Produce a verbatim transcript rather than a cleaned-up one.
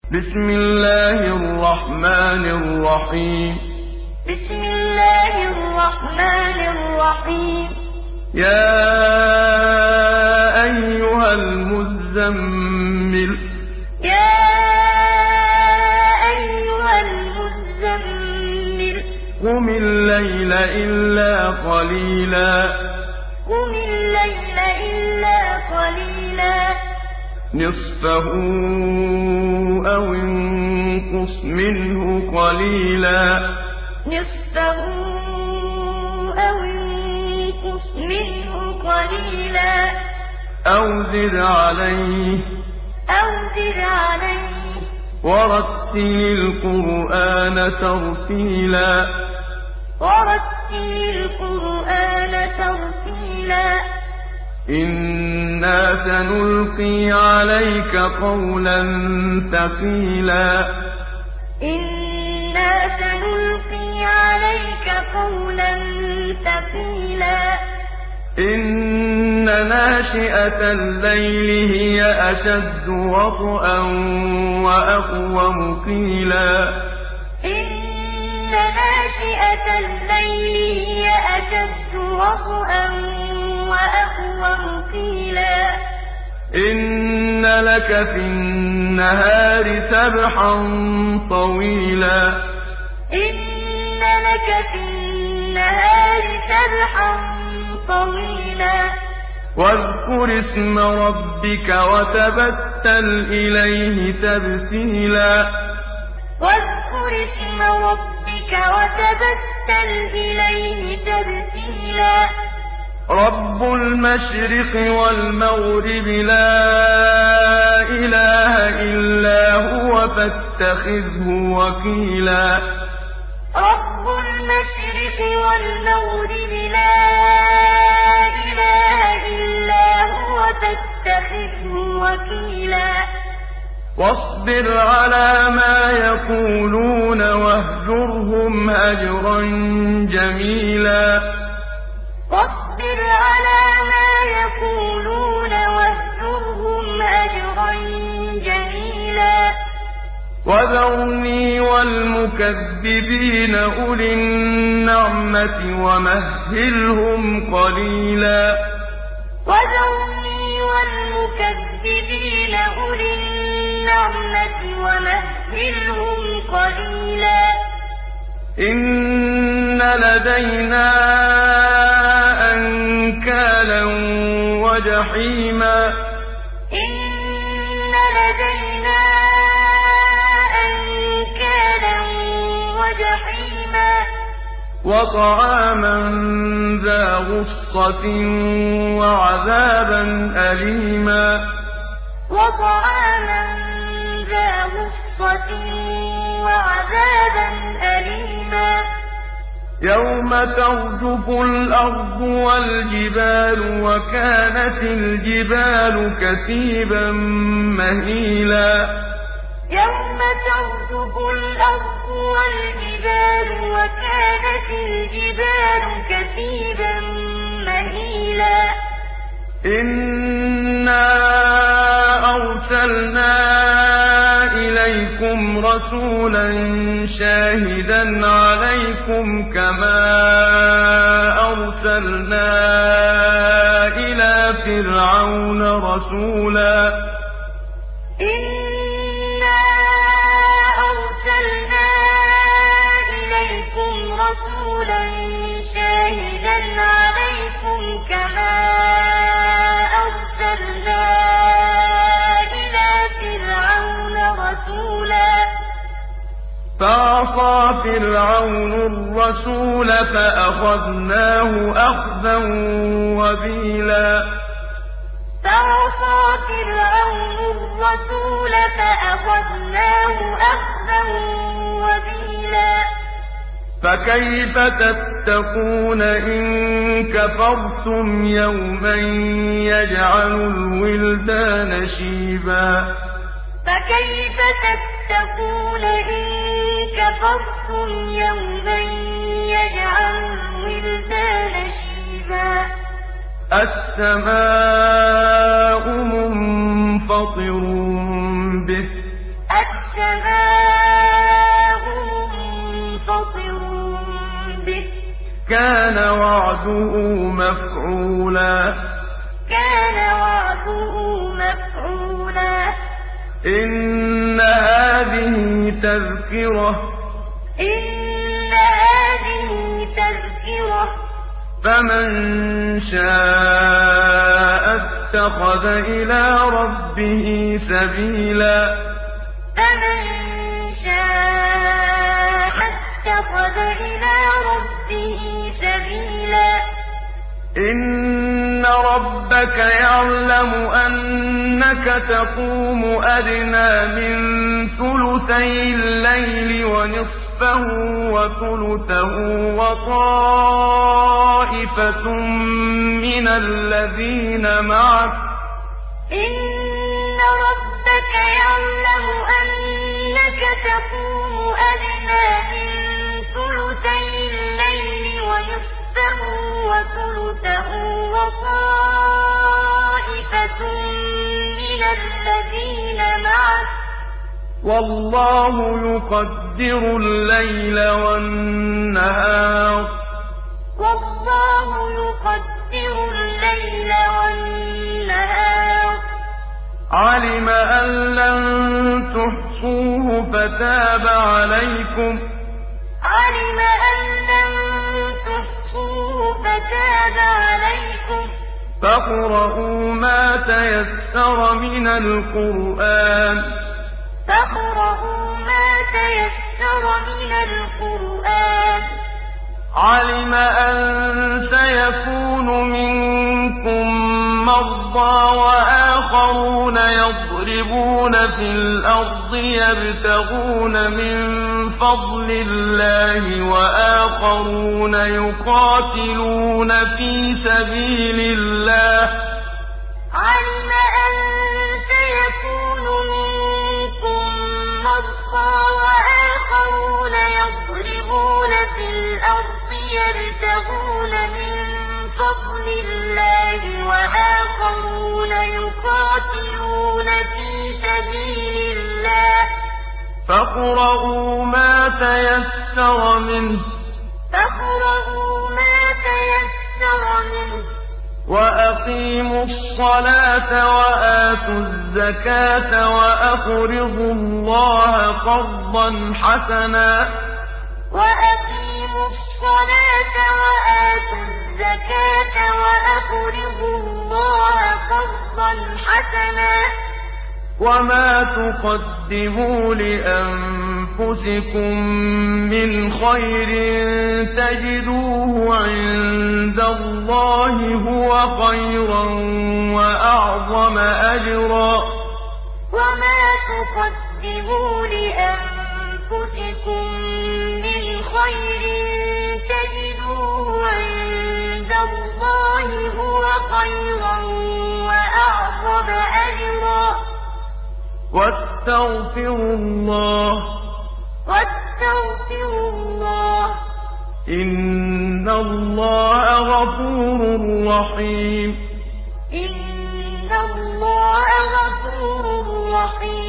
بسم الله الرحمن الرحيم بسم الله الرحمن الرحيم يا أيها المزمل يا أيها المزمل قم الليل إلا قليلا قم الليل إلا قليلا نصفه أو انقص منه قليلا نصفه أو انقص منه قليلا أو زد عليه أو زد عليه ورتل القرآن ترتيلا ورتل القرآن ترتيلا إنا سنلقي عليك قولا ثقيلا إنا سنلقي عليك قولا ثقيلا إن ناشئة الليل هي أشد وطئا وأقوم قيلا إن ناشئة الليل هي أشد وطئا وأقوم قيلا إن لك في النهار سبحا طويلا إن لك في النهار سبحا طويلا واذكر اسم ربك وتبتل إليه تبتيلا واذكر اسم ربك وتبتل إليه تبتيلا رب المشرق والمغرب لا إله إلا هو فاتخذه وكيلا رب المشرق والمغرب لا إله إلا هو فاتخذه وكيلا واصبر على ما يقولون واهجرهم هجرا جميلا واصبر على ما يقولون واهجرهم هجرا جميلا وذرني والمكذبين أولي النعمة ومهلهم قليلا وذرني والمكذبين أولي النعمة ومهلهم قليلا إن لدينا أنكالا وجحيما إن لدينا أنكالا وجحيما وطعاما ذا غصة وعذابا أليما وطعاما ذا غصة وعذابا أليما يوم ترجف الأرض والجبال وكانت الجبال كثيبا مهيلا يوم ترجف الأرض والجبال وكانت الجبال كثيبا مهيلا إنا أرسلنا إليكم رسولا شاهدا عليكم كما أرسلنا إلى فرعون رسولا إنا أرسلنا إليكم رسولا شاهدا عليكم كما أرسلنا إلى فرعون رسولا فعصى فرعون الرسول فأخذناه أخذا وبيلا فعصى فرعون الرسول فأخذناه أخذا وبيلا فكيف تتقون إن كفرتم يوما يجعل الولدان شيبا فكيف تتقون إن كفرتم يوما يجعل الولدان شيبا السماء منفطر به وعده مفعولا كان وعده مفعولا إن هذه تذكرة إن هذه تذكرة فمن شاء اتخذ إلى ربه سبيلا فمن شاء اتخذ إلى ربه سبيلا إن ربك يعلم أنك تقوم أدنى من ثلثي الليل ونصفه وثلثه وطائفة من الذين معك إن ربك يعلم أنك تقوم أدنى من ثلثي الليل ونصفه وثلثه وطائفة من الذين معك والله يقدر الليل والنهار والله يقدر الليل والنهار علم أن لن تحصوه فتاب عليكم علم أن لن تحصوه فتاب عليكم فاقرؤوا ما تيسر من القرآن فاقرؤوا ما تيسر من القرآن علم أن سيكون منكم مرضى وآخرون يضربون في الأرض يبتغون من فضل الله وآخرون يقاتلون في سبيل الله علم أن سيكون منكم مرضى وآخرون يضربون في الأرض يبتغون من فضل الله وآخرون يقاتلون في سبيل الله فاقرؤوا ما تيسر منه فاقرؤوا ما تيسر منه وأقيموا الصلاة وآتوا الزكاة وأقرضوا الله قرضا حسنا وأقيموا الصلاة وآتوا الزكاة وأقرضوا الله قرضا حسنا وما تقدموا لأنفسكم من خير تجدوه عند الله هو خيرا وأعظم أجرا وما تقدموا لأنفسكم من خير تجدوه عند الله هو خيرا وأعظم أجرا واستغفروا الله واستغفروا الله إن الله غفور رحيم إن الله غفور رحيم